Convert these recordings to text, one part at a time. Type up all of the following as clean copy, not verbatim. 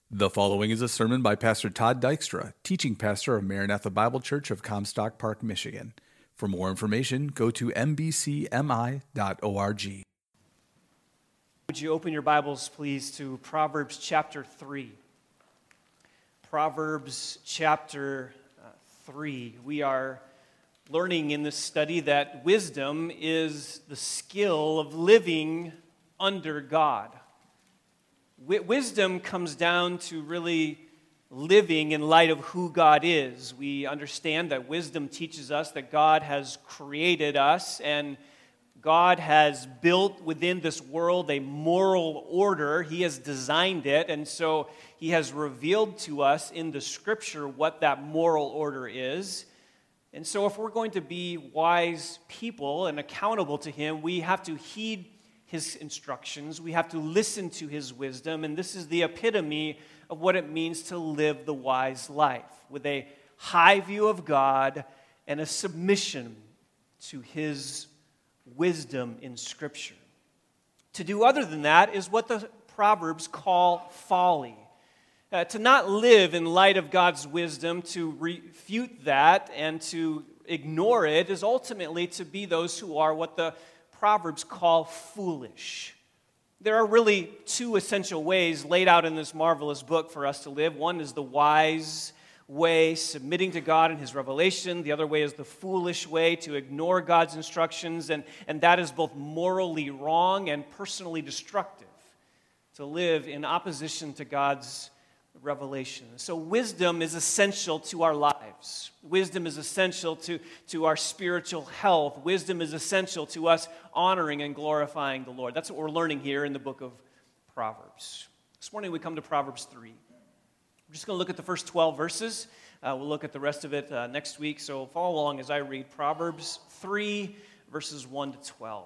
The following is a sermon by Pastor Todd Dykstra, teaching pastor of Maranatha Bible Church of Comstock Park, Michigan. For more information, go to mbcmi.org. Would you open your Bibles, please, to Proverbs chapter 3. Proverbs chapter 3. We are learning in this study that wisdom is the skill of living under God. Wisdom comes down to really living in light of who God is. We understand that wisdom teaches us that God has created us and God has built within this world a moral order. He has designed it, and so He has revealed to us in the Scripture what that moral order is. And so if we're going to be wise people and accountable to Him, we have to heed His instructions. We have to listen to His wisdom, and this is the epitome of what it means to live the wise life, with a high view of God and a submission to His wisdom in Scripture. To do other than that is what the Proverbs call folly. To not live in light of God's wisdom, to refute that and to ignore it, is ultimately to be those who are what the Proverbs call foolish. There are really two essential ways laid out in this marvelous book for us to live. One is the wise way, submitting to God and His revelation. The other way is the foolish way, to ignore God's instructions, and that is both morally wrong and personally destructive, to live in opposition to God's revelation. So wisdom is essential to our lives. Wisdom is essential to our spiritual health. Wisdom is essential to us honoring and glorifying the Lord. That's what we're learning here in the book of Proverbs. This morning we come to Proverbs 3. We're just going to look at the first 12 verses. We'll look at the rest of it next week, so follow along as I read Proverbs 3, verses 1 to 12.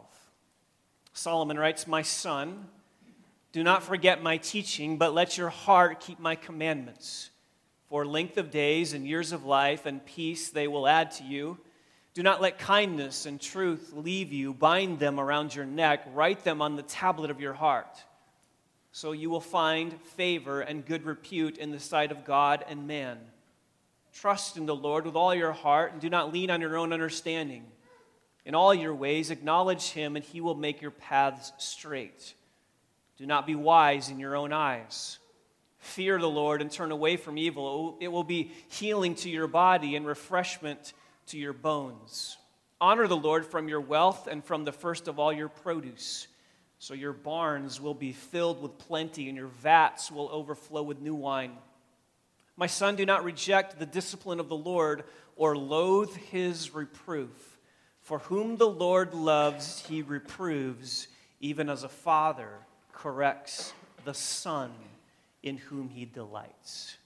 Solomon writes, "My son, do not forget my teaching, but let your heart keep my commandments. For length of days and years of life and peace they will add to you. Do not let kindness and truth leave you. Bind them around your neck. Write them on the tablet of your heart. So you will find favor and good repute in the sight of God and man. Trust in the Lord with all your heart and do not lean on your own understanding. In all your ways acknowledge Him and He will make your paths straight. Do not be wise in your own eyes. Fear the Lord and turn away from evil. It will be healing to your body and refreshment to your bones. Honor the Lord from your wealth and from the first of all your produce. So your barns will be filled with plenty and your vats will overflow with new wine. My son, do not reject the discipline of the Lord or loathe His reproof. For whom the Lord loves, He reproves, even as a father corrects the son in whom He delights."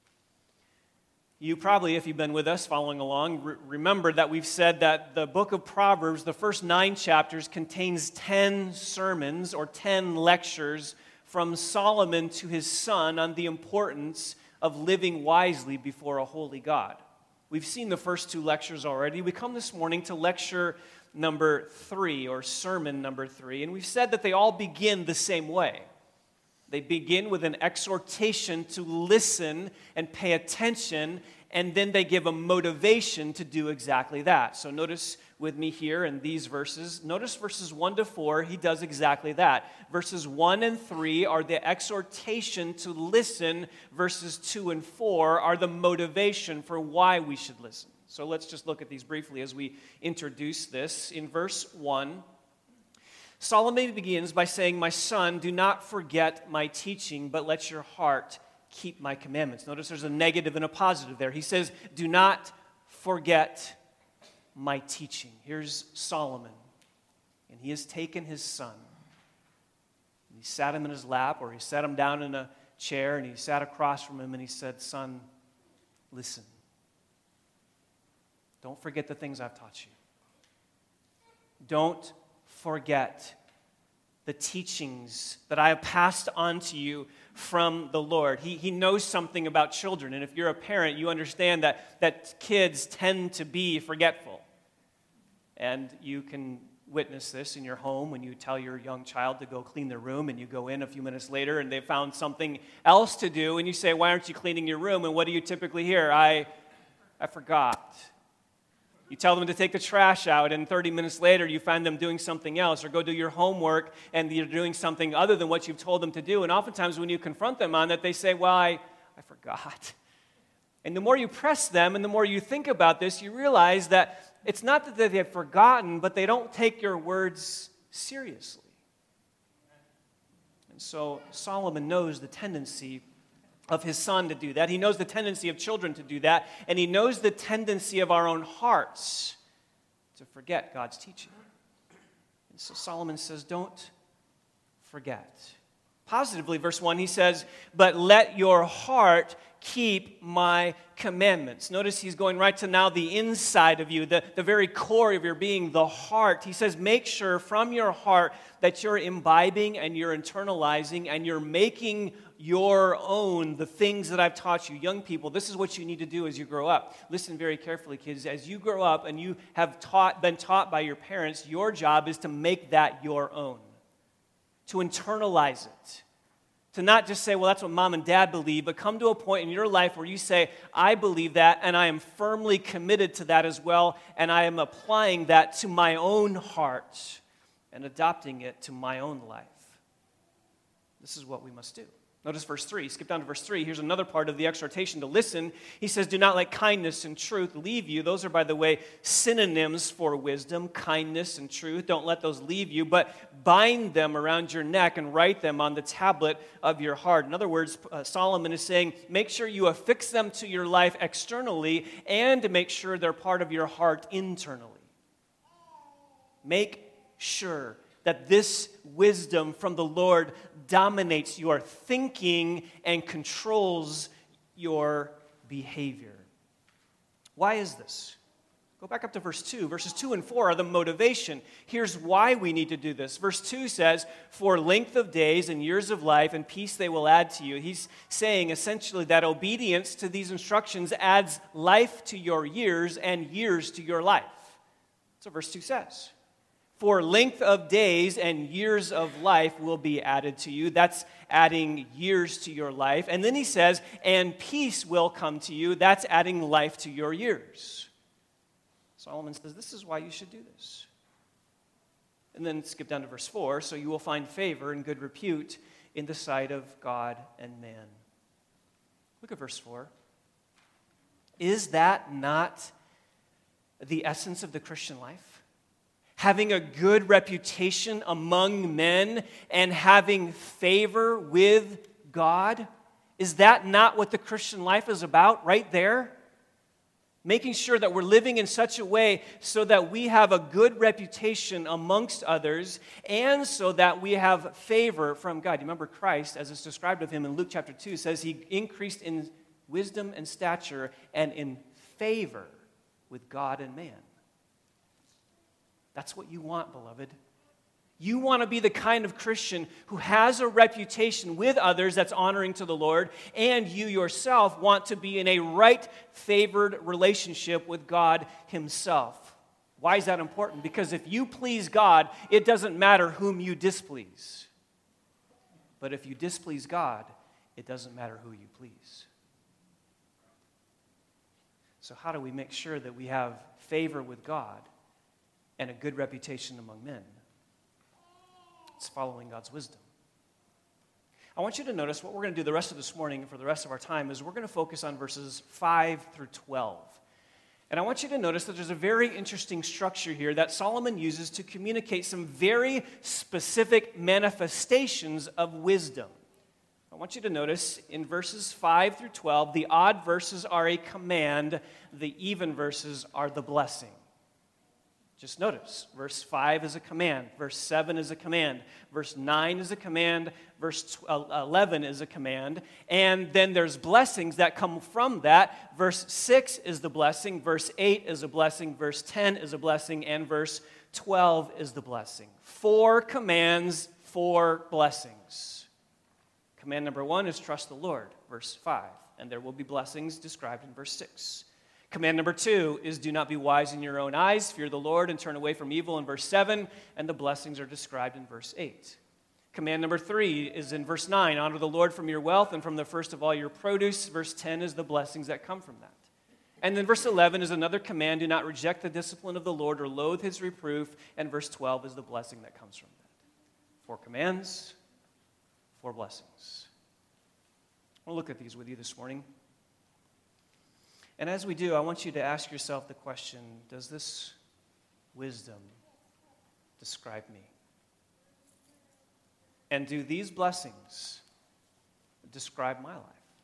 You probably, if you've been with us following along, remember that we've said that the book of Proverbs, the first 9 chapters, contains 10 sermons or 10 lectures from Solomon to his son on the importance of living wisely before a holy God. We've seen the first 2 lectures already. We come this morning to lecture number 3, or sermon number 3, and we've said that they all begin the same way. They begin with an exhortation to listen and pay attention, and then they give a motivation to do exactly that. So notice with me here in these verses, notice verses 1 to 4, he does exactly that. Verses 1 and 3 are the exhortation to listen. Verses 2 and 4 are the motivation for why we should listen. So let's just look at these briefly as we introduce this. In verse 1, Solomon begins by saying, "My son, do not forget my teaching, but let your heart keep my commandments." Notice there's a negative and a positive there. He says, "Do not forget my teaching." Here's Solomon, and he has taken his son. And he sat him in his lap, or he sat him down in a chair, and he sat across from him, and he said, "Son, listen. Don't forget the things I've taught you. Don't forget the teachings that I have passed on to you from the Lord." He knows something about children, and if you're a parent, you understand that kids tend to be forgetful. And you can witness this in your home when you tell your young child to go clean their room, and you go in a few minutes later and they found something else to do, and you say, "Why aren't you cleaning your room?" And what do you typically hear? I forgot. You tell them to take the trash out, and 30 minutes later you find them doing something else, or go do your homework and you're doing something other than what you've told them to do. And oftentimes when you confront them on that, they say, "Well, I forgot." And the more you press them and the more you think about this, you realize that it's not that they have forgotten, but they don't take your words seriously. And so Solomon knows the tendency of his son to do that. He knows the tendency of children to do that. And he knows the tendency of our own hearts to forget God's teaching. And so Solomon says, don't forget. Positively, verse 1, he says, "But let your heart keep my commandments." Notice he's going right to now the inside of you, the very core of your being, the heart. He says, make sure from your heart that you're imbibing and you're internalizing and you're making your own the things that I've taught you. Young people, this is what you need to do as you grow up. Listen very carefully, kids. As you grow up and you have been taught by your parents, your job is to make that your own, to internalize it. To not just say, well, that's what mom and dad believe, but come to a point in your life where you say, I believe that, and I am firmly committed to that as well, and I am applying that to my own heart and adopting it to my own life. This is what we must do. Notice verse 3. Skip down to verse 3. Here's another part of the exhortation to listen. He says, do not let kindness and truth leave you. Those are, by the way, synonyms for wisdom, kindness and truth. Don't let those leave you, but bind them around your neck and write them on the tablet of your heart. In other words, Solomon is saying, make sure you affix them to your life externally and make sure they're part of your heart internally. Make sure that this wisdom from the Lord dominates your thinking and controls your behavior. Why is this? Go back up to verse 2. Verses 2 and 4 are the motivation. Here's why we need to do this. Verse 2 says, for length of days and years of life and peace they will add to you. He's saying essentially that obedience to these instructions adds life to your years and years to your life. That's what verse 2 says. For length of days and years of life will be added to you. That's adding years to your life. And then he says, and peace will come to you. That's adding life to your years. Solomon says, this is why you should do this. And then skip down to verse 4. So you will find favor and good repute in the sight of God and man. Look at verse 4. Is that not the essence of the Christian life? Having a good reputation among men and having favor with God? Is that not what the Christian life is about right there? Making sure that we're living in such a way so that we have a good reputation amongst others and so that we have favor from God. You remember Christ, as it's described of him in Luke chapter 2, says he increased in wisdom and stature and in favor with God and man. That's what you want, beloved. You want to be the kind of Christian who has a reputation with others that's honoring to the Lord, and you yourself want to be in a right, favored relationship with God himself. Why is that important? Because if you please God, it doesn't matter whom you displease. But if you displease God, it doesn't matter who you please. So how do we make sure that we have favor with God and a good reputation among men? It's following God's wisdom. I want you to notice what we're going to do the rest of this morning and for the rest of our time is we're going to focus on verses 5 through 12. And I want you to notice that there's a very interesting structure here that Solomon uses to communicate some very specific manifestations of wisdom. I want you to notice in verses 5 through 12, the odd verses are a command, the even verses are the blessing. Just notice, verse 5 is a command, verse 7 is a command, verse 9 is a command, verse 11 is a command, and then there's blessings that come from that. Verse 6 is the blessing, verse 8 is a blessing, verse 10 is a blessing, and verse 12 is the blessing. 4 commands, 4 blessings. Command number 1 is trust the Lord, verse 5, and there will be blessings described in verse 6. Command number 2 is do not be wise in your own eyes. Fear the Lord and turn away from evil in verse 7, and the blessings are described in verse 8. Command number 3 is in verse 9. Honor the Lord from your wealth and from the first of all your produce. Verse 10 is the blessings that come from that. And then verse 11 is another command. Do not reject the discipline of the Lord or loathe his reproof. And verse 12 is the blessing that comes from that. 4 commands, 4 blessings. I want to look at these with you this morning. And as we do, I want you to ask yourself the question, does this wisdom describe me? And do these blessings describe my life?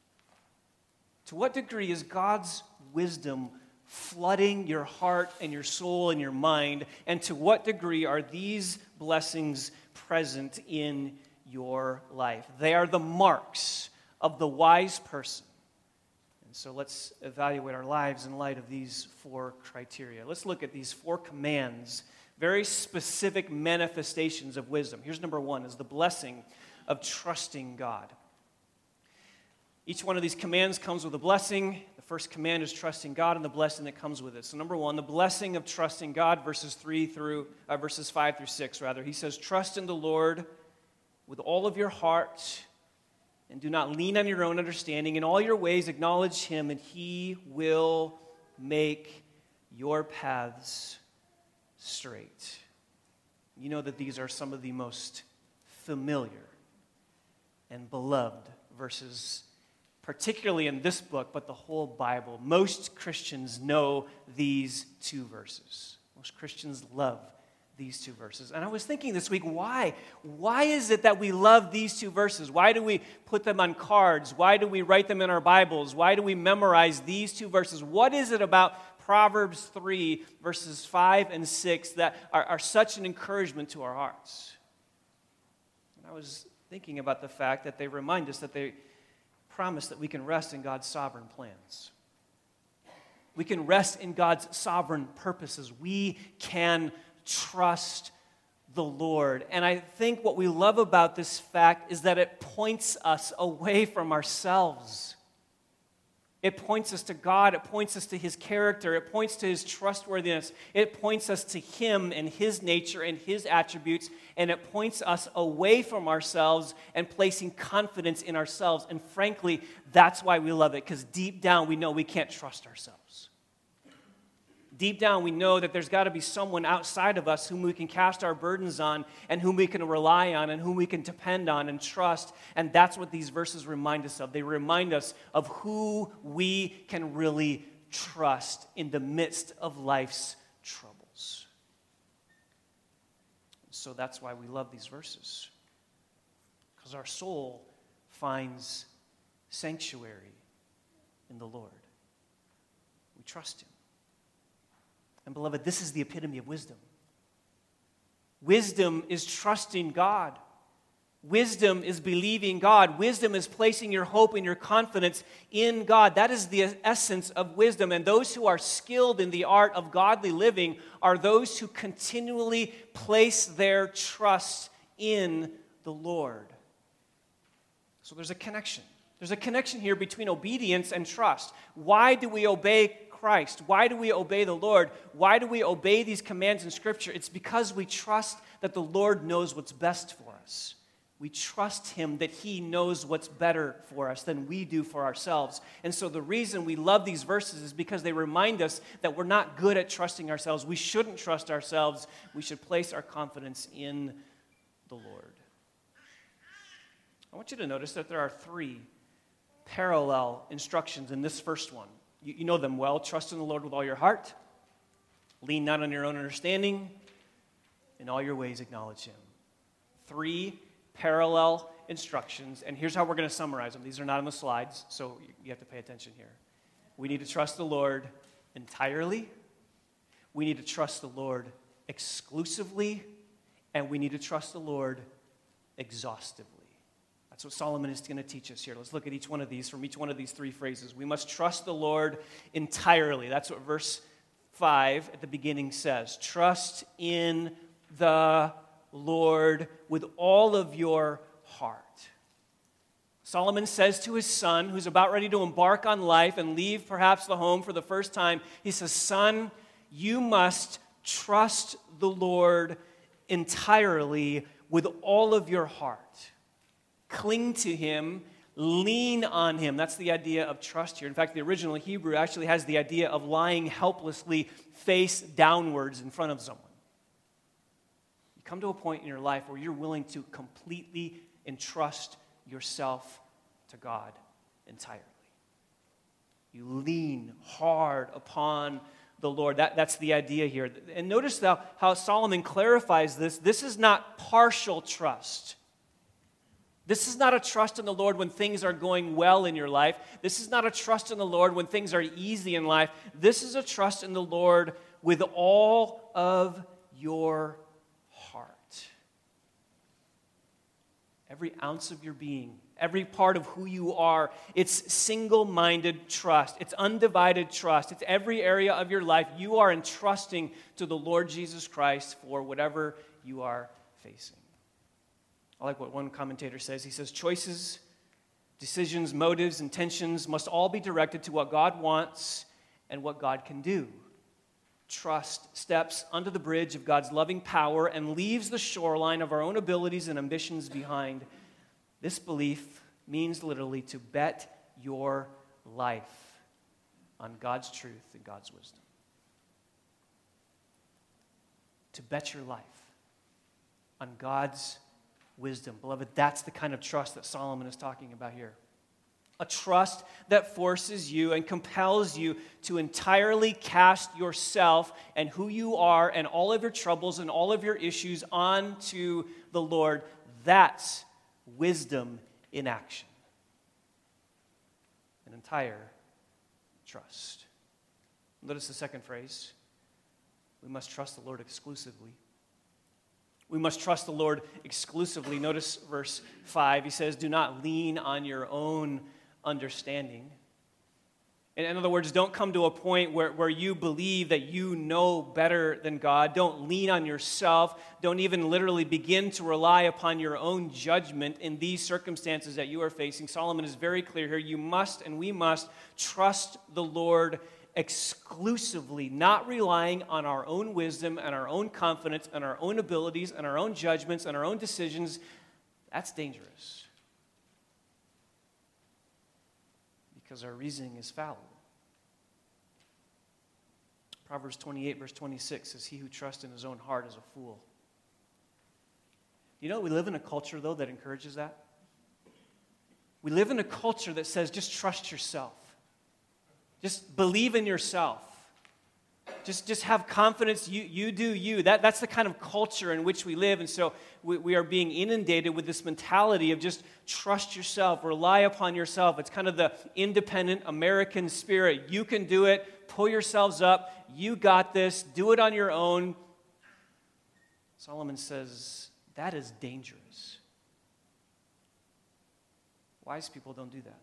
To what degree is God's wisdom flooding your heart and your soul and your mind? And to what degree are these blessings present in your life? They are the marks of the wise person. And so let's evaluate our lives in light of these 4 criteria. Let's look at these 4 commands, very specific manifestations of wisdom. Here's number 1, is the blessing of trusting God. Each one of these commands comes with a blessing. The first command is trusting God and the blessing that comes with it. So number 1, the blessing of trusting God, verses 5 through 6, rather. He says, trust in the Lord with all of your heart and do not lean on your own understanding. In all your ways acknowledge him and he will make your paths straight. You know that these are some of the most familiar and beloved verses, particularly in this book, but the whole Bible. Most Christians know these 2 verses. Most Christians love these 2 verses. And I was thinking this week, why? Why is it that we love these 2 verses? Why do we put them on cards? Why do we write them in our Bibles? Why do we memorize these 2 verses? What is it about Proverbs 3, verses 5 and 6 that are such an encouragement to our hearts? And I was thinking about the fact that they remind us that they promise that we can rest in God's sovereign plans. We can rest in God's sovereign purposes. We can trust the Lord. And I think what we love about this fact is that it points us away from ourselves. It points us to God. It points us to his character. It points to his trustworthiness. It points us to him and his nature and his attributes. And it points us away from ourselves and placing confidence in ourselves. And frankly, that's why we love it, because deep down we know we can't trust ourselves. Deep down we know that there's got to be someone outside of us whom we can cast our burdens on and whom we can rely on and whom we can depend on and trust. And that's what these verses remind us of. They remind us of who we can really trust in the midst of life's troubles. So that's why we love these verses, because our soul finds sanctuary in the Lord. We trust him. And beloved, this is the epitome of wisdom. Wisdom is trusting God. Wisdom is believing God. Wisdom is placing your hope and your confidence in God. That is the essence of wisdom. And those who are skilled in the art of godly living are those who continually place their trust in the Lord. So there's a connection. There's a connection here between obedience and trust. Why do we obey Christ? Why do we obey the Lord? Why do we obey these commands in Scripture? It's because we trust that the Lord knows what's best for us. We trust him that he knows what's better for us than we do for ourselves. And so the reason we love these verses is because they remind us that we're not good at trusting ourselves. We shouldn't trust ourselves. We should place our confidence in the Lord. I want you to notice that there are 3 parallel instructions in this first one. You know them well. Trust in the Lord with all your heart. Lean not on your own understanding. In all your ways acknowledge him. 3 parallel instructions. And here's how we're going to summarize them. These are not on the slides, so you have to pay attention here. We need to trust the Lord entirely. We need to trust the Lord exclusively. And we need to trust the Lord exhaustively. That's what Solomon is going to teach us here. Let's look at each one of these, from each one of these 3 phrases. We must trust the Lord entirely. That's what verse 5 at the beginning says. Trust in the Lord with all of your heart. Solomon says to his son, who's about ready to embark on life and leave perhaps the home for the first time, he says, son, you must trust the Lord entirely with all of your heart. Cling to him, lean on him. That's the idea of trust here. In fact, the original Hebrew actually has the idea of lying helplessly face downwards in front of someone. You come to a point in your life where you're willing to completely entrust yourself to God entirely. You lean hard upon the Lord. That's the idea here. And notice how Solomon clarifies this. This is not partial trust. This is not a trust in the Lord when things are going well in your life. This is not a trust in the Lord when things are easy in life. This is a trust in the Lord with all of your heart. Every ounce of your being, every part of who you are, it's single-minded trust. It's undivided trust. It's every area of your life you are entrusting to the Lord Jesus Christ for whatever you are facing. I like what one commentator says. He says, choices, decisions, motives, intentions must all be directed to what God wants and what God can do. Trust steps under the bridge of God's loving power and leaves the shoreline of our own abilities and ambitions behind. This belief means literally to bet your life on God's truth and God's wisdom. To bet your life on God's wisdom. Beloved, that's the kind of trust that Solomon is talking about here. A trust that forces you and compels you to entirely cast yourself and who you are and all of your troubles and all of your issues onto the Lord. That's wisdom in action. An entire trust. Notice the second phrase. We must trust the Lord exclusively. We must trust the Lord exclusively. Notice verse 5. He says, do not lean on your own understanding. In other words, don't come to a point where you believe that you know better than God. Don't lean on yourself. Don't even literally begin to rely upon your own judgment in these circumstances that you are facing. Solomon is very clear here. You must and we must trust the Lord exclusively, not relying on our own wisdom and our own confidence and our own abilities and our own judgments and our own decisions. That's dangerous. Because our reasoning is fallible. Proverbs 28, verse 26 says, he who trusts in his own heart is a fool. You know, we live in a culture, though, that encourages that. We live in a culture that says, just trust yourself. Just believe in yourself. Just have confidence. You do you. That's the kind of culture in which we live. And so we are being inundated with this mentality of just trust yourself, rely upon yourself. It's kind of the independent American spirit. You can do it. Pull yourselves up. You got this. Do it on your own. Solomon says that is dangerous. Wise people don't do that.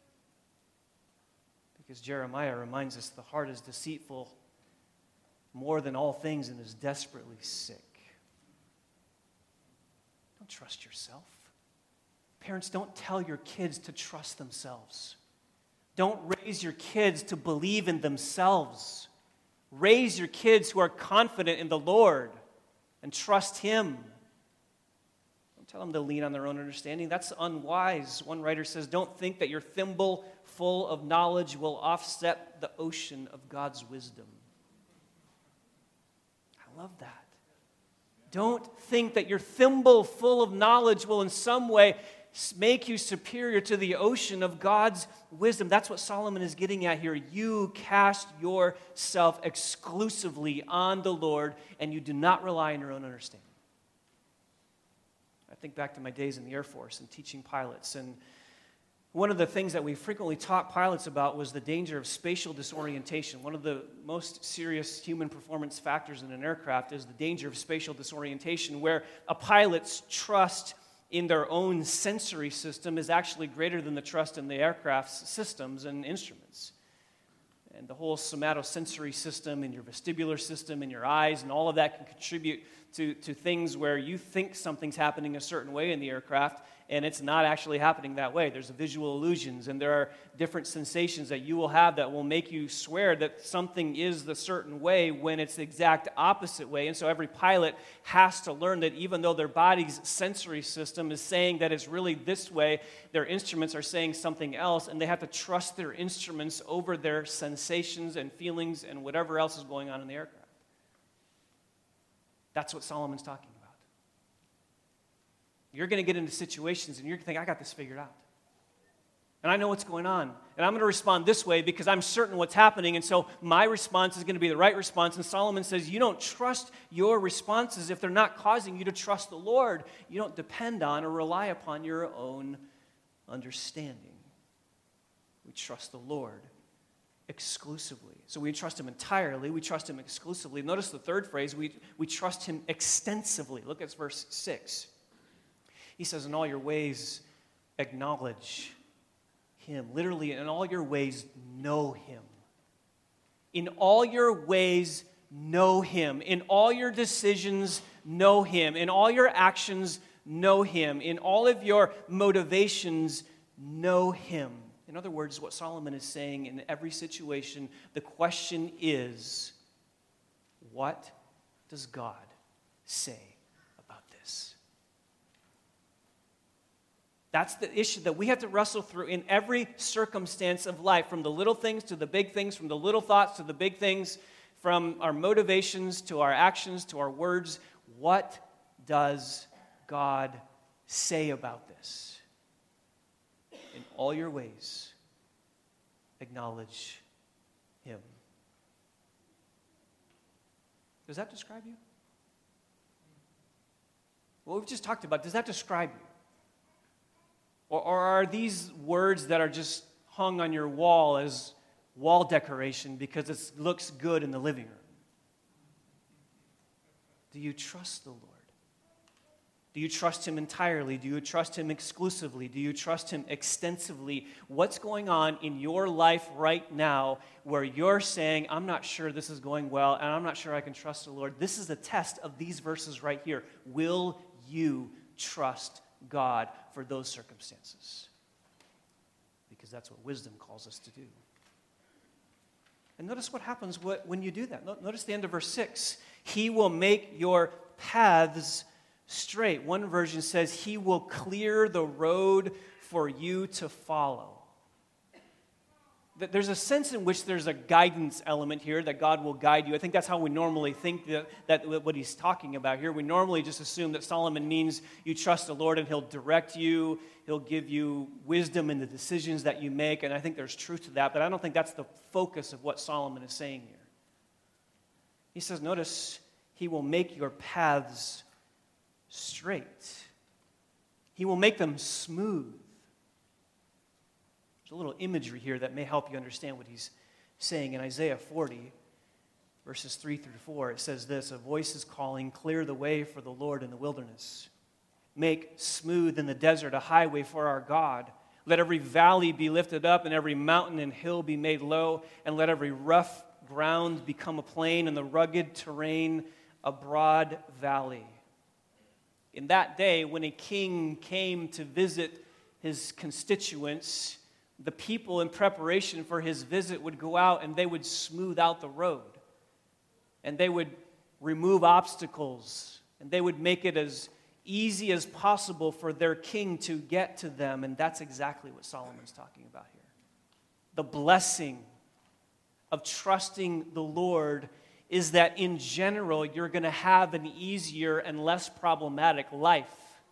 Because Jeremiah reminds us the heart is deceitful more than all things and is desperately sick. Don't trust yourself. Parents, don't tell your kids to trust themselves. Don't raise your kids to believe in themselves. Raise your kids who are confident in the Lord and trust Him. Don't tell them to lean on their own understanding. That's unwise. One writer says, don't think that your thimble full of knowledge will offset the ocean of God's wisdom. I love that. Don't think that your thimble full of knowledge will in some way make you superior to the ocean of God's wisdom. That's what Solomon is getting at here. You cast yourself exclusively on the Lord, and you do not rely on your own understanding. I think back to my days in the Air Force and teaching pilots, and one of the things that we frequently taught pilots about was the danger of spatial disorientation. One of the most serious human performance factors in an aircraft is the danger of spatial disorientation, where a pilot's trust in their own sensory system is actually greater than the trust in the aircraft's systems and instruments. And the whole somatosensory system and your vestibular system and your eyes and all of that can contribute to things where you think something's happening a certain way in the aircraft, and it's not actually happening that way. There's visual illusions, and there are different sensations that you will have that will make you swear that something is the certain way when it's the exact opposite way. And so every pilot has to learn that even though their body's sensory system is saying that it's really this way, their instruments are saying something else, and they have to trust their instruments over their sensations and feelings and whatever else is going on in the aircraft. That's what Solomon's talking about. You're going to get into situations and you're going to think, I got this figured out. And I know what's going on. And I'm going to respond this way because I'm certain what's happening. And so my response is going to be the right response. And Solomon says, you don't trust your responses if they're not causing you to trust the Lord. You don't depend on or rely upon your own understanding. We trust the Lord exclusively. So we trust him entirely. We trust him exclusively. Notice the third phrase, we trust him extensively. Look at verse 6. He says, in all your ways, acknowledge him. Literally, in all your ways, know him. In all your ways, know him. In all your decisions, know him. In all your actions, know him. In all of your motivations, know him. In other words, what Solomon is saying in every situation, the question is, what does God say about this? That's the issue that we have to wrestle through in every circumstance of life, from the little things to the big things, from the little thoughts to the big things, from our motivations to our actions to our words. What does God say about this? In all your ways, acknowledge him. Does that describe you? What we've just talked about, does that describe you? Or are these words that are just hung on your wall as wall decoration because it looks good in the living room? Do you trust the Lord? Do you trust him entirely? Do you trust him exclusively? Do you trust him extensively? What's going on in your life right now where you're saying, I'm not sure this is going well, and I'm not sure I can trust the Lord? This is the test of these verses right here. Will you trust God for those circumstances? Because that's what wisdom calls us to do. And notice what happens when you do that. Notice the end of verse 6. He will make your paths straight. One version says, he will clear the road for you to follow. There's a sense in which there's a guidance element here, that God will guide you. I think that's how we normally think that what he's talking about here. We normally just assume that Solomon means you trust the Lord and he'll direct you, he'll give you wisdom in the decisions that you make, and I think there's truth to that, but I don't think that's the focus of what Solomon is saying here. He says, notice, he will make your paths straight. He will make them smooth. There's a little imagery here that may help you understand what he's saying. In Isaiah 40, verses 3 through 4, it says this, a voice is calling, clear the way for the Lord in the wilderness. Make smooth in the desert a highway for our God. Let every valley be lifted up and every mountain and hill be made low, and let every rough ground become a plain and the rugged terrain a broad valley. In that day, when a king came to visit his constituents, the people in preparation for his visit would go out and they would smooth out the road. And they would remove obstacles. And they would make it as easy as possible for their king to get to them. And that's exactly what Solomon's talking about here. The blessing of trusting the Lord is that in general, you're going to have an easier and less problematic life.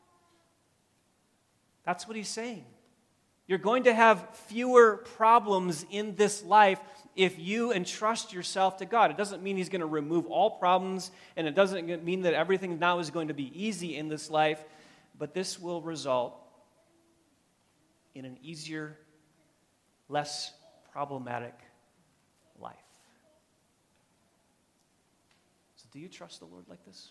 That's what he's saying. You're going to have fewer problems in this life if you entrust yourself to God. It doesn't mean he's going to remove all problems, and it doesn't mean that everything now is going to be easy in this life, but this will result in an easier, less problematic life. Do you trust the Lord like this?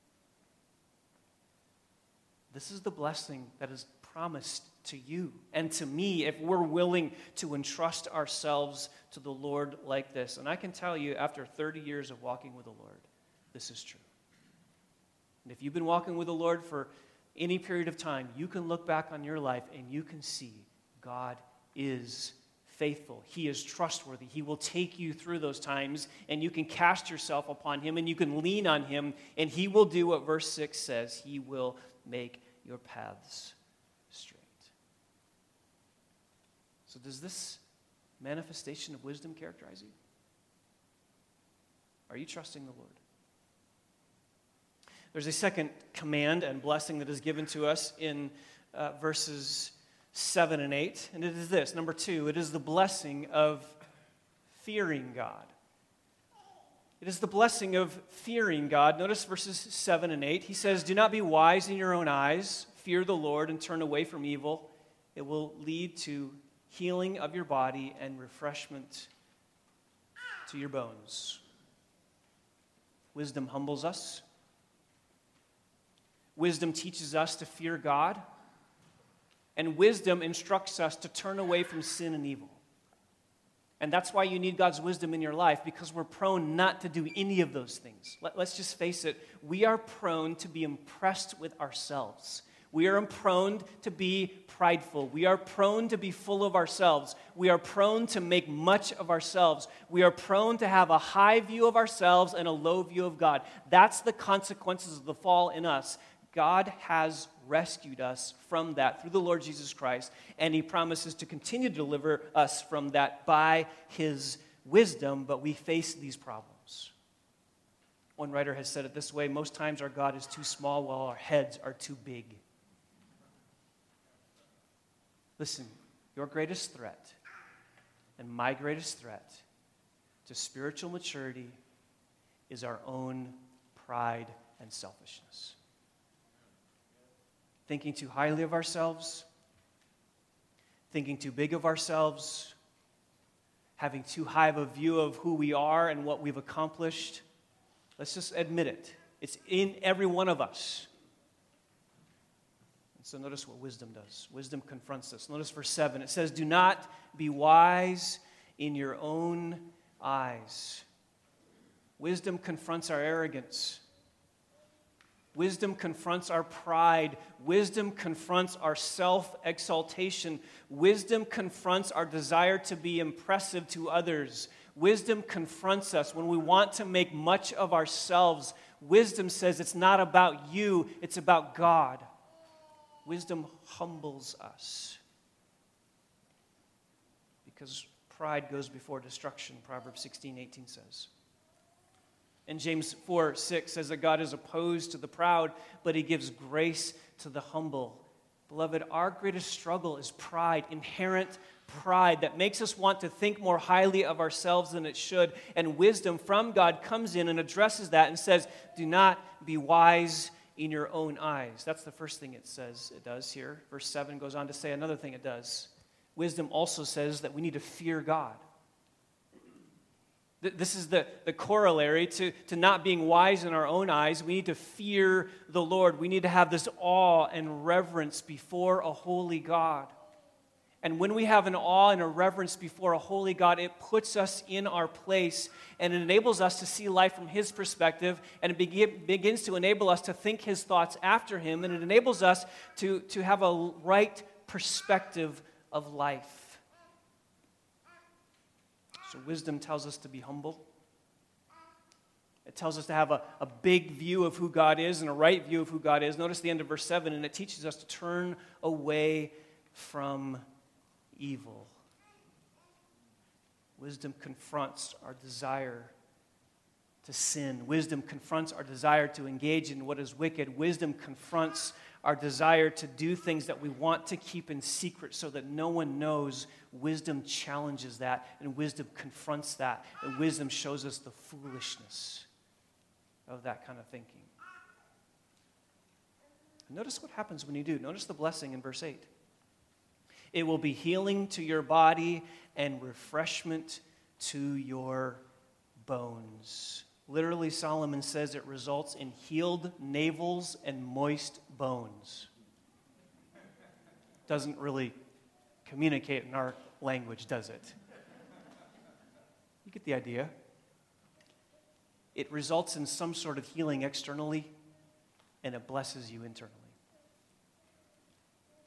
This is the blessing that is promised to you and to me if we're willing to entrust ourselves to the Lord like this. And I can tell you, after 30 years of walking with the Lord, this is true. And if you've been walking with the Lord for any period of time, you can look back on your life and you can see God is faithful. He is trustworthy. He will take you through those times, and you can cast yourself upon him, and you can lean on him, and he will do what verse 6 says. He will make your paths straight. So does this manifestation of wisdom characterize you? Are you trusting the Lord? There's a second command and blessing that is given to us in verses 7 and 8, and it is this. Number 2, it is the blessing of fearing God. It is the blessing of fearing God. Notice verses 7 and 8. He says, "Do not be wise in your own eyes. Fear the Lord and turn away from evil. It will lead to healing of your body and refreshment to your bones." Wisdom humbles us. Wisdom teaches us to fear God. And wisdom instructs us to turn away from sin and evil. And that's why you need God's wisdom in your life, because we're prone not to do any of those things. Let's just face it. We are prone to be impressed with ourselves. We are prone to be prideful. We are prone to be full of ourselves. We are prone to make much of ourselves. We are prone to have a high view of ourselves and a low view of God. That's the consequences of the fall in us. God has rescued us from that through the Lord Jesus Christ, and he promises to continue to deliver us from that by his wisdom, but we face these problems. One writer has said it this way: most times our God is too small while our heads are too big. Listen, your greatest threat and my greatest threat to spiritual maturity is our own pride and selfishness. Thinking too highly of ourselves, thinking too big of ourselves, having too high of a view of who we are and what we've accomplished. Let's just admit it. It's in every one of us. And so notice what wisdom does. Wisdom confronts us. Notice verse 7. It says, "Do not be wise in your own eyes." Wisdom confronts our arrogance. Wisdom confronts our pride. Wisdom confronts our self-exaltation. Wisdom confronts our desire to be impressive to others. Wisdom confronts us when we want to make much of ourselves. Wisdom says it's not about you, it's about God. Wisdom humbles us. Because pride goes before destruction, Proverbs 16:18 says. And James 4:6 says that God is opposed to the proud, but he gives grace to the humble. Beloved, our greatest struggle is pride, inherent pride that makes us want to think more highly of ourselves than it should. And wisdom from God comes in and addresses that and says, do not be wise in your own eyes. That's the first thing it says it does here. Verse 7 goes on to say another thing it does. Wisdom also says that we need to fear God. This is the corollary to not being wise in our own eyes. We need to fear the Lord. We need to have this awe and reverence before a holy God. And when we have an awe and a reverence before a holy God, it puts us in our place and it enables us to see life from his perspective, and it begins to enable us to think his thoughts after him, and it enables us to have a right perspective of life. So wisdom tells us to be humble. It tells us to have a big view of who God is and a right view of who God is. Notice the end of verse 7, and it teaches us to turn away from evil. Wisdom confronts our desire to sin. Wisdom confronts our desire to engage in what is wicked. Wisdom confronts our desire to do things that we want to keep in secret so that no one knows. Wisdom challenges that, and wisdom confronts that, and wisdom shows us the foolishness of that kind of thinking. Notice what happens when you do. Notice the blessing in verse 8. It will be healing to your body and refreshment to your bones. Literally, Solomon says it results in healed navels and moist bones. Doesn't really communicate in our language, does it? You get the idea. It results in some sort of healing externally, and it blesses you internally.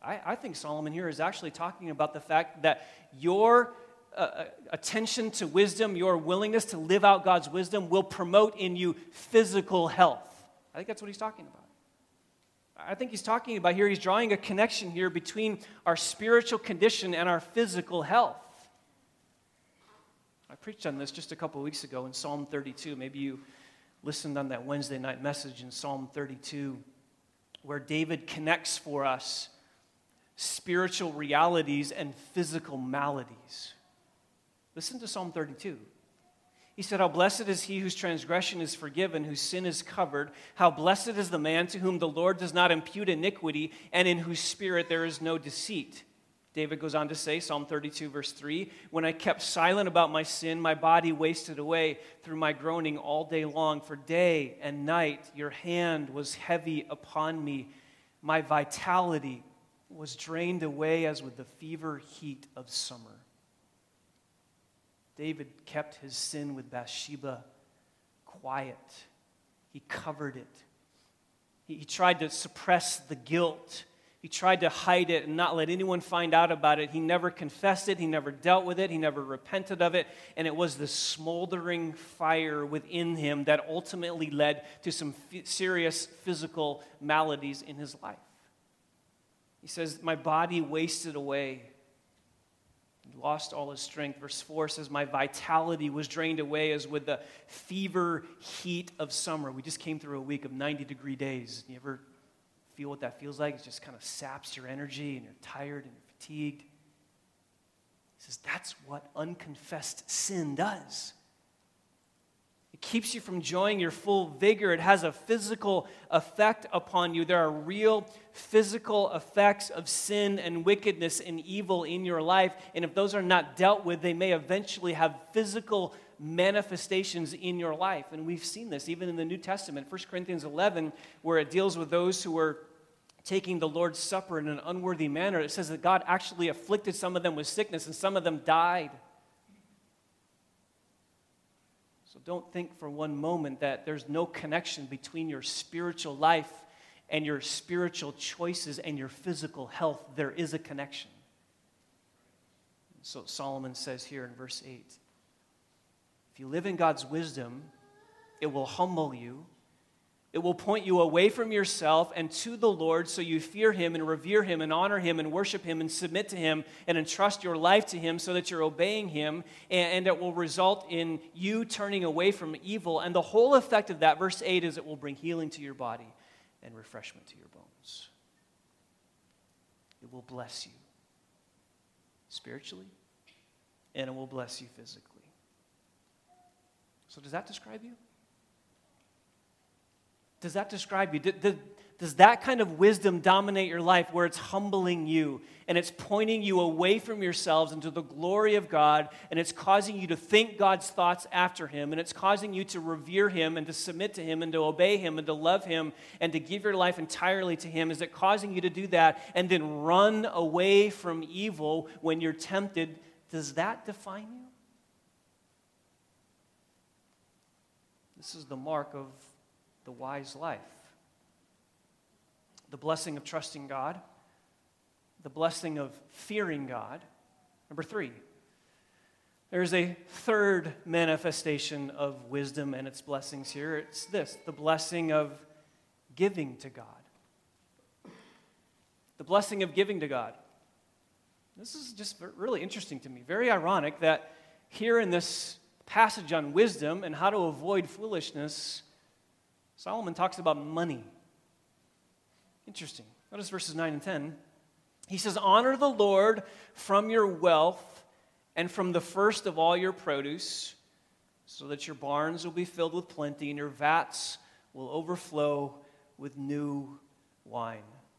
I think Solomon here is actually talking about the fact that your attention to wisdom, your willingness to live out God's wisdom will promote in you physical health. I think that's what he's talking about. I think he's talking about here, he's drawing a connection here between our spiritual condition and our physical health. I preached on this just a couple of weeks ago in Psalm 32. Maybe you listened on that Wednesday night message in Psalm 32, where David connects for us spiritual realities and physical maladies. Listen to Psalm 32. He said, "How blessed is he whose transgression is forgiven, whose sin is covered. How blessed is the man to whom the Lord does not impute iniquity, and in whose spirit there is no deceit." David goes on to say, Psalm 32, verse 3, "When I kept silent about my sin, my body wasted away through my groaning all day long. For day and night your hand was heavy upon me. My vitality was drained away as with the fever heat of summer." David kept his sin with Bathsheba quiet. He covered it. He tried to suppress the guilt. He tried to hide it and not let anyone find out about it. He never confessed it. He never dealt with it. He never repented of it. And it was the smoldering fire within him that ultimately led to some serious physical maladies in his life. He says, "My body wasted away." He lost all his strength. Verse 4 says, "My vitality was drained away as with the fever heat of summer." We just came through a week of 90-degree days. You ever feel what that feels like? It just kind of saps your energy and you're tired and you're fatigued. He says, that's what unconfessed sin does. It keeps you from enjoying your full vigor. It has a physical effect upon you. There are real physical effects of sin and wickedness and evil in your life. And if those are not dealt with, they may eventually have physical manifestations in your life. And we've seen this even in the New Testament, 1 Corinthians 11, where it deals with those who were taking the Lord's Supper in an unworthy manner. It says that God actually afflicted some of them with sickness and some of them died. So don't think for one moment that there's no connection between your spiritual life and your spiritual choices and your physical health. There is a connection. So Solomon says here in verse 8, if you live in God's wisdom, it will humble you. It will point you away from yourself and to the Lord, so you fear Him and revere Him and honor Him and worship Him and submit to Him and entrust your life to Him so that you're obeying Him, and it will result in you turning away from evil. And the whole effect of that, verse 8, is it will bring healing to your body and refreshment to your bones. It will bless you spiritually, and it will bless you physically. So does that describe you? Does that describe you? Does that kind of wisdom dominate your life where it's humbling you and it's pointing you away from yourselves into the glory of God, and it's causing you to think God's thoughts after Him, and it's causing you to revere Him and to submit to Him and to obey Him and to love Him and to give your life entirely to Him? Is it causing you to do that and then run away from evil when you're tempted? Does that define you? This is the mark of the wise life. The blessing of trusting God, the blessing of fearing God. Number 3, there's a third manifestation of wisdom and its blessings here. It's this, the blessing of giving to God. The blessing of giving to God. This is just really interesting to me. Very ironic that here in this passage on wisdom and how to avoid foolishness, Solomon talks about money. Interesting. Notice verses 9 and 10. He says, honor the Lord from your wealth and from the first of all your produce, so that your barns will be filled with plenty and your vats will overflow with new wine.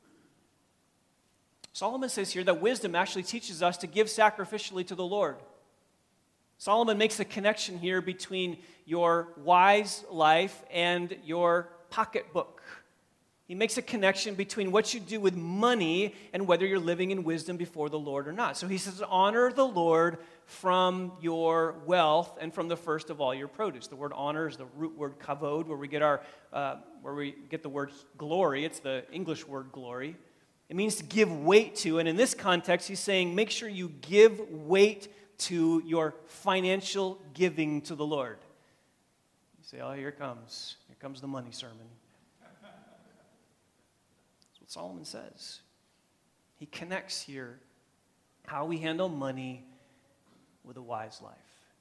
Solomon says here that wisdom actually teaches us to give sacrificially to the Lord. Solomon makes a connection here between your wise life and your pocketbook. He makes a connection between what you do with money and whether you're living in wisdom before the Lord or not. So he says, honor the Lord from your wealth and from the first of all your produce. The word honor is the root word kavod, where we get the word glory. It's the English word glory. It means to give weight to. And in this context, he's saying make sure you give weight to your financial giving to the Lord. You say, oh, here comes the money sermon. That's what Solomon says. He connects here how we handle money with a wise life.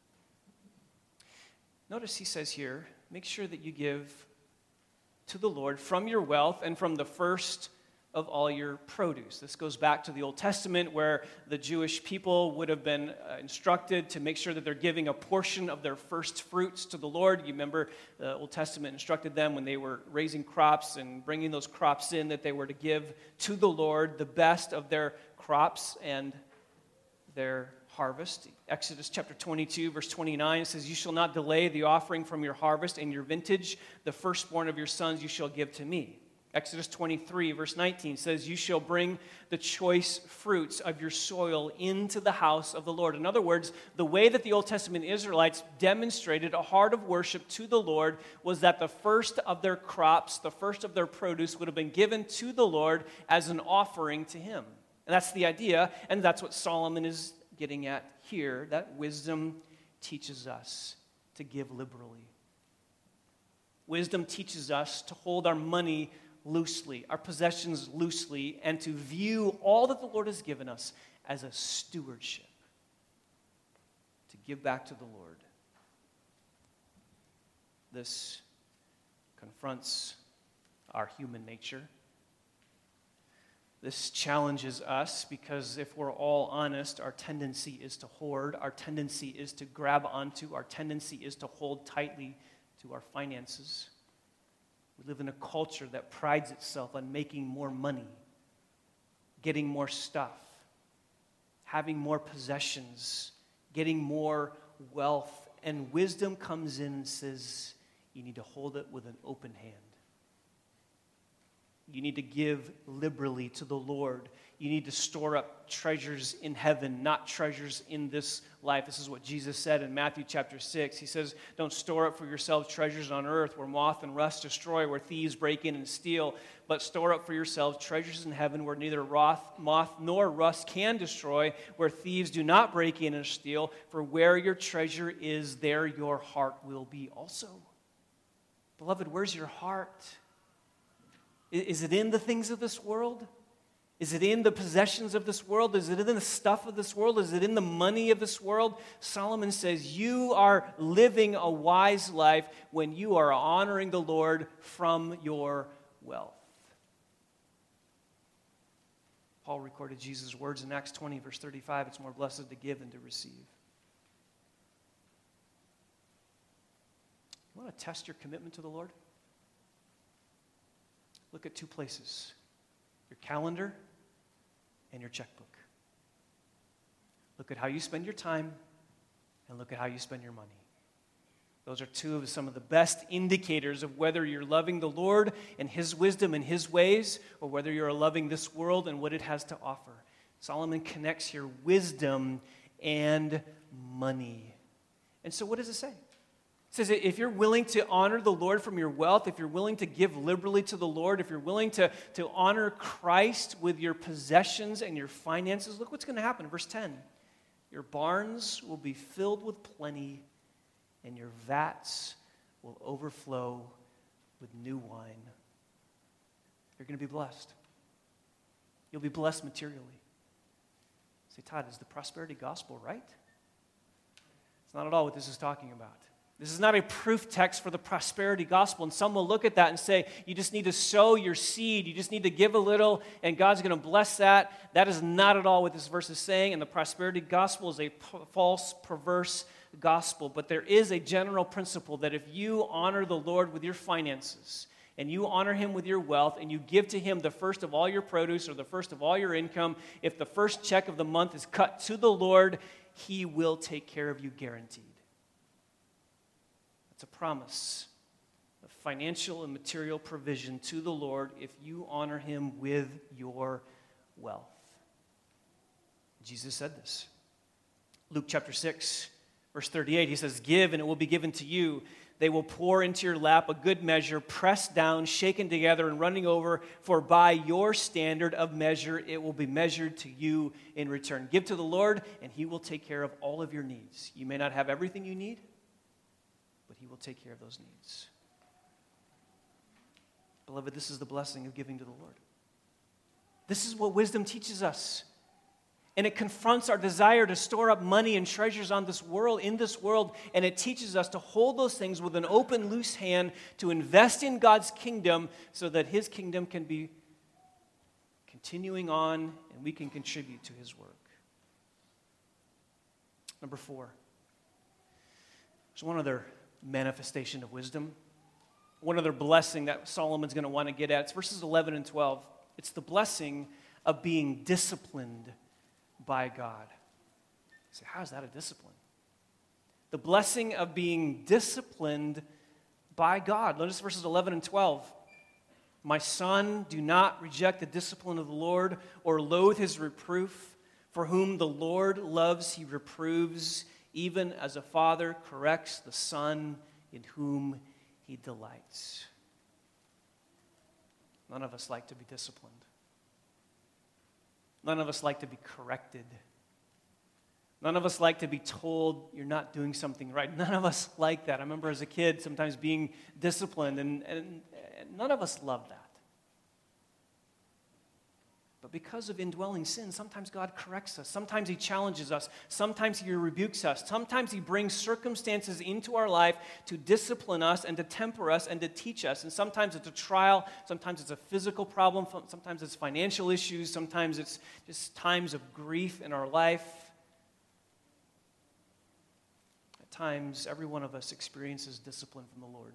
Notice he says here, make sure that you give to the Lord from your wealth and from the first of all your produce. This goes back to the Old Testament where the Jewish people would have been instructed to make sure that they're giving a portion of their first fruits to the Lord. You remember the Old Testament instructed them when they were raising crops and bringing those crops in that they were to give to the Lord the best of their crops and their harvest. Exodus chapter 22, verse 29 says, you shall not delay the offering from your harvest and your vintage. The firstborn of your sons you shall give to me. Exodus 23, verse 19 says, you shall bring the choice fruits of your soil into the house of the Lord. In other words, the way that the Old Testament Israelites demonstrated a heart of worship to the Lord was that the first of their crops, the first of their produce would have been given to the Lord as an offering to Him. And that's the idea, and that's what Solomon is getting at here, that wisdom teaches us to give liberally. Wisdom teaches us to hold our money loosely, our possessions loosely, and to view all that the Lord has given us as a stewardship, to give back to the Lord. This confronts our human nature. This challenges us because if we're all honest, our tendency is to hoard, our tendency is to grab onto, our tendency is to hold tightly to our finances. We live in a culture that prides itself on making more money, getting more stuff, having more possessions, getting more wealth. And wisdom comes in and says, you need to hold it with an open hand. You need to give liberally to the Lord. You need to store up treasures in heaven, not treasures in this life. This is what Jesus said in Matthew chapter 6. He says, don't store up for yourselves treasures on earth where moth and rust destroy, where thieves break in and steal, but store up for yourselves treasures in heaven where neither moth nor rust can destroy, where thieves do not break in and steal, for where your treasure is, there your heart will be also. Beloved, where's your heart? Is it in the things of this world? Is it in the possessions of this world? Is it in the stuff of this world? Is it in the money of this world? Solomon says you are living a wise life when you are honoring the Lord from your wealth. Paul recorded Jesus' words in Acts 20, verse 35. It's more blessed to give than to receive. You want to test your commitment to the Lord? Look at two places, your calendar and your checkbook. Look at how you spend your time and look at how you spend your money. Those are two of some of the best indicators of whether you're loving the Lord and His wisdom and His ways, or whether you're loving this world and what it has to offer. Solomon connects here wisdom and money. And so what does it say? It says if you're willing to honor the Lord from your wealth, if you're willing to give liberally to the Lord, if you're willing to honor Christ with your possessions and your finances, look what's going to happen. Verse 10, your barns will be filled with plenty, and your vats will overflow with new wine. You're going to be blessed. You'll be blessed materially. Say, Todd, is the prosperity gospel right? It's not at all what this is talking about. This is not a proof text for the prosperity gospel. And some will look at that and say, you just need to sow your seed. You just need to give a little, and God's going to bless that. That is not at all what this verse is saying. And the prosperity gospel is a false, perverse gospel. But there is a general principle that if you honor the Lord with your finances, and you honor Him with your wealth, and you give to Him the first of all your produce or the first of all your income, if the first check of the month is cut to the Lord, He will take care of you, guaranteed. It's a promise of financial and material provision to the Lord if you honor Him with your wealth. Jesus said this. Luke chapter 6, verse 38, He says, give and it will be given to you. they will pour into your lap a good measure, pressed down, shaken together, and running over. For by your standard of measure, it will be measured to you in return. Give to the Lord, and He will take care of all of your needs. You may not have everything you need, but He will take care of those needs. Beloved, this is the blessing of giving to the Lord. This is what wisdom teaches us. And it confronts our desire to store up money and treasures in this world, and it teaches us to hold those things with an open, loose hand, to invest in God's kingdom so that His kingdom can be continuing on and we can contribute to His work. Number 4. There's one other manifestation of wisdom, one other blessing that Solomon's going to want to get at. It's verses 11 and 12. It's the blessing of being disciplined by God. You say, how is that a discipline? The blessing of being disciplined by God. Notice verses 11 and 12. My son, do not reject the discipline of the Lord or loathe His reproof. For whom the Lord loves, He reproves, even as a father corrects the son in whom He delights. None of us like to be disciplined. None of us like to be corrected. None of us like to be told you're not doing something right. None of us like that. I remember as a kid sometimes being disciplined, and none of us love that. But because of indwelling sin, sometimes God corrects us. Sometimes He challenges us. Sometimes He rebukes us. Sometimes He brings circumstances into our life to discipline us and to temper us and to teach us. And sometimes it's a trial. Sometimes it's a physical problem. Sometimes it's financial issues. Sometimes it's just times of grief in our life. At times, every one of us experiences discipline from the Lord.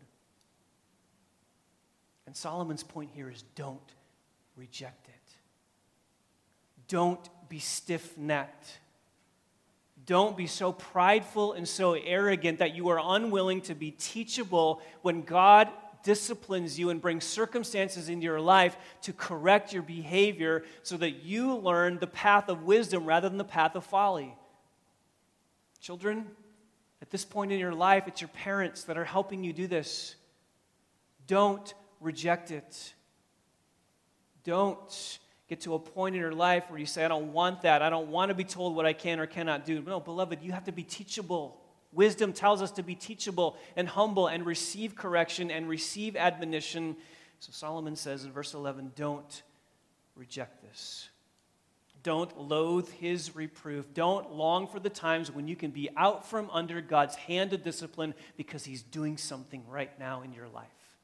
And Solomon's point here is don't reject it. Don't be stiff-necked. Don't be so prideful and so arrogant that you are unwilling to be teachable when God disciplines you and brings circumstances into your life to correct your behavior so that you learn the path of wisdom rather than the path of folly. Children, at this point in your life, it's your parents that are helping you do this. Don't reject it. Don't get to a point in your life where you say, I don't want that. I don't want to be told what I can or cannot do. No, beloved, you have to be teachable. Wisdom tells us to be teachable and humble and receive correction and receive admonition. So Solomon says in verse 11, don't reject this. Don't loathe His reproof. Don't long for the times when you can be out from under God's hand of discipline because He's doing something right now in your life.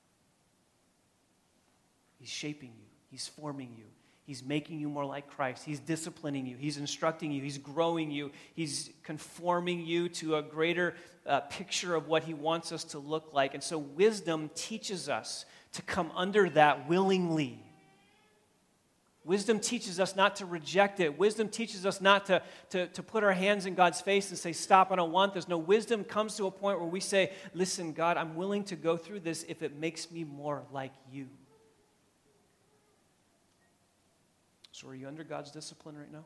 He's shaping you. He's forming you. He's making you more like Christ. He's disciplining you. He's instructing you. He's growing you. He's conforming you to a greater picture of what He wants us to look like. And so wisdom teaches us to come under that willingly. Wisdom teaches us not to reject it. Wisdom teaches us not to put our hands in God's face and say, stop, I don't want this. No, wisdom comes to a point where we say, listen, God, I'm willing to go through this if it makes me more like You. So are you under God's discipline right now?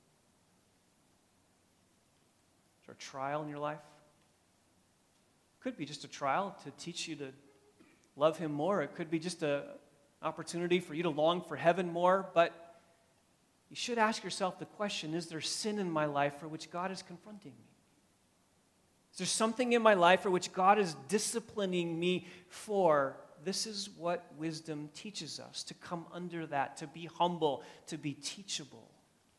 Is there a trial in your life? Could be just a trial to teach you to love Him more. It could be just an opportunity for you to long for heaven more. But you should ask yourself the question, is there sin in my life for which God is confronting me? Is there something in my life for which God is disciplining me for? This is what wisdom teaches us, to come under that, to be humble, to be teachable.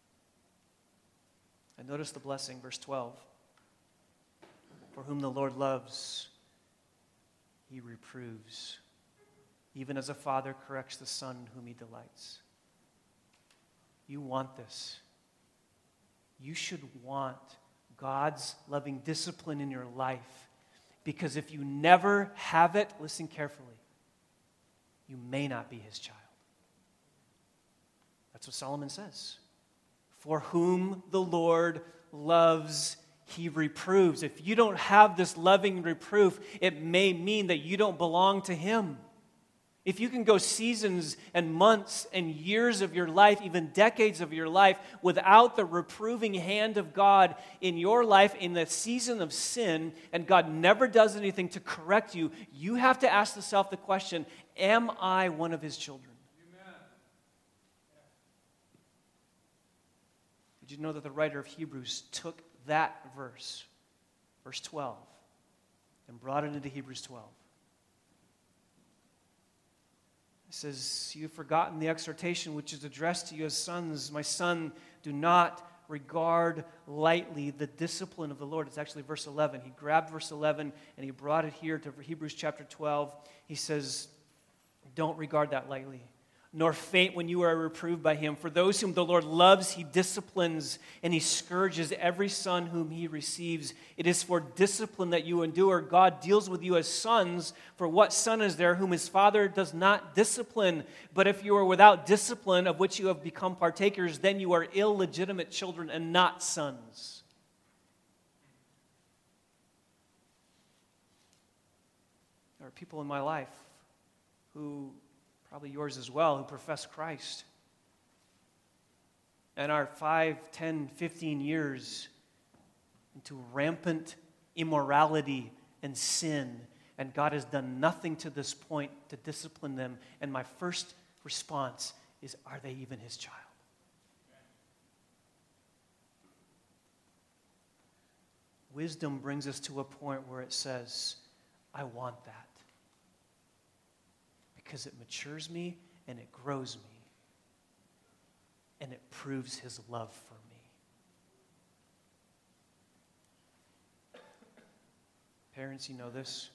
And notice the blessing, verse 12. For whom the Lord loves, He reproves, even as a father corrects the son in whom He delights. You want this. You should want God's loving discipline in your life, because if you never have it, listen carefully, you may not be His child. That's what Solomon says. For whom the Lord loves, He reproves. If you don't have this loving reproof, it may mean that you don't belong to Him. If you can go seasons and months and years of your life, even decades of your life, without the reproving hand of God in your life in the season of sin, and God never does anything to correct you, you have to ask yourself the question, am I one of his children? Amen. Did you know that the writer of Hebrews took that verse 12, and brought it into Hebrews 12? It says, "You have forgotten the exhortation which is addressed to you as sons. My son, do not regard lightly the discipline of the Lord." It's actually verse 11. He grabbed verse 11 and he brought it here to Hebrews chapter 12. He says, don't regard that lightly, nor faint when you are reproved by him. For those whom the Lord loves, he disciplines, and he scourges every son whom he receives. It is for discipline that you endure. God deals with you as sons. For what son is there whom his father does not discipline? But if you are without discipline, of which you have become partakers, then you are illegitimate children and not sons. There are people in my life who, probably yours as well, who profess Christ, and are 5, 10, 15 years into rampant immorality and sin, and God has done nothing to this point to discipline them. And my first response is, are they even his child? Wisdom brings us to a point where it says, I want that, because it matures me and it grows me and it proves his love for me. Parents, you know this.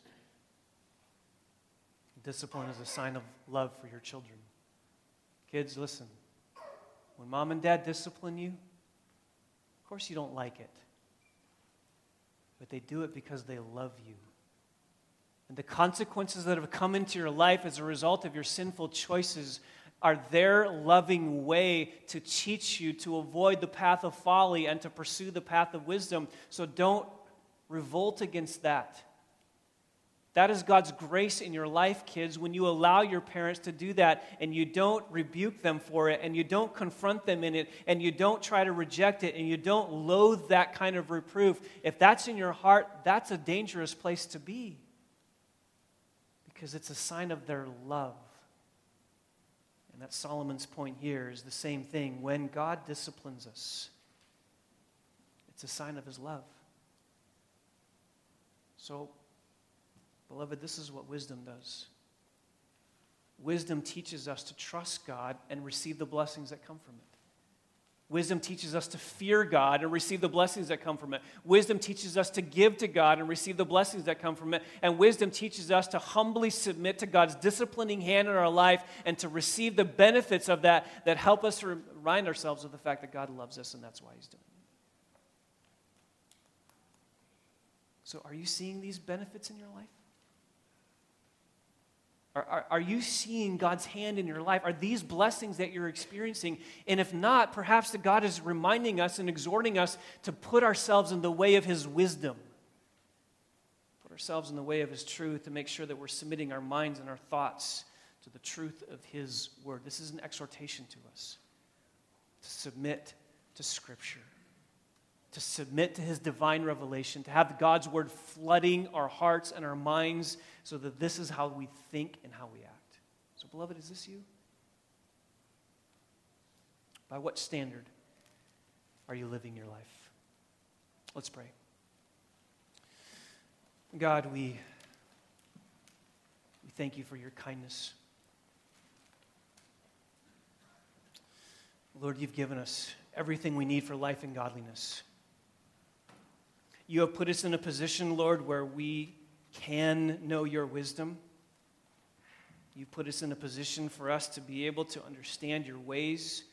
Discipline is a sign of love for your children. Kids, listen. When mom and dad discipline you, of course you don't like it, but they do it because they love you. And the consequences that have come into your life as a result of your sinful choices are their loving way to teach you to avoid the path of folly and to pursue the path of wisdom. So don't revolt against that. That is God's grace in your life, kids, when you allow your parents to do that and you don't rebuke them for it and you don't confront them in it and you don't try to reject it and you don't loathe that kind of reproof. If that's in your heart, that's a dangerous place to be, because it's a sign of their love. And that's Solomon's point here, is the same thing. When God disciplines us, it's a sign of his love. So, beloved, this is what wisdom does. Wisdom teaches us to trust God and receive the blessings that come from it. Wisdom teaches us to fear God and receive the blessings that come from it. Wisdom teaches us to give to God and receive the blessings that come from it. And wisdom teaches us to humbly submit to God's disciplining hand in our life and to receive the benefits of that help us to remind ourselves of the fact that God loves us and that's why he's doing it. So are you seeing these benefits in your life? Are you seeing God's hand in your life? Are these blessings that you're experiencing? And if not, perhaps that God is reminding us and exhorting us to put ourselves in the way of his wisdom. Put ourselves in the way of his truth to make sure that we're submitting our minds and our thoughts to the truth of his word. This is an exhortation to us to submit to Scripture, to submit to his divine revelation, to have God's word flooding our hearts and our minds so that this is how we think and how we act. So, beloved, is this you? By what standard are you living your life? Let's pray. God, we thank you for your kindness. Lord, you've given us everything we need for life and godliness. You have put us in a position, Lord, where we can know your wisdom. You've put us in a position for us to be able to understand your ways.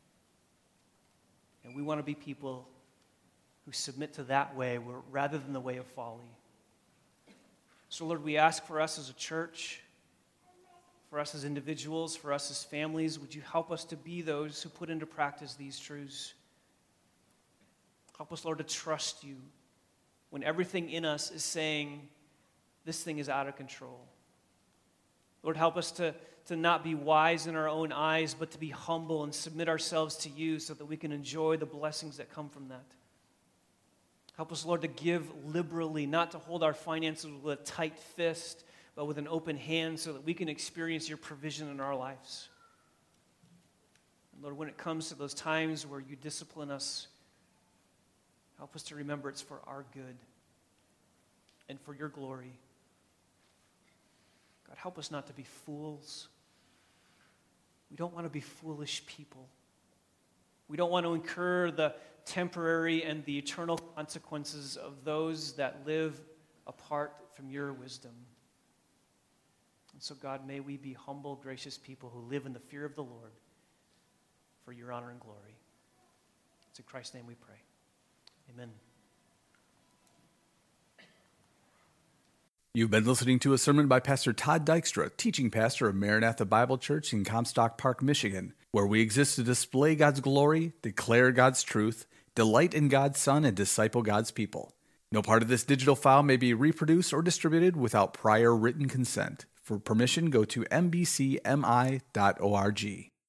And we want to be people who submit to that way rather than the way of folly. So, Lord, we ask for us as a church, for us as individuals, for us as families, would you help us to be those who put into practice these truths? Help us, Lord, to trust you when everything in us is saying, this thing is out of control. Lord, help us to to not be wise in our own eyes, but to be humble and submit ourselves to you so that we can enjoy the blessings that come from that. Help us, Lord, to give liberally, not to hold our finances with a tight fist, but with an open hand so that we can experience your provision in our lives. And Lord, when it comes to those times where you discipline us, help us to remember it's for our good and for your glory. God, help us not to be fools. We don't want to be foolish people. We don't want to incur the temporary and the eternal consequences of those that live apart from your wisdom. And so, God, may we be humble, gracious people who live in the fear of the Lord for your honor and glory. It's in Christ's name we pray. Amen. You've been listening to a sermon by Pastor Todd Dykstra, teaching pastor of Maranatha Bible Church in Comstock Park, Michigan, where we exist to display God's glory, declare God's truth, delight in God's Son, and disciple God's people. No part of this digital file may be reproduced or distributed without prior written consent. For permission, go to mbcmi.org.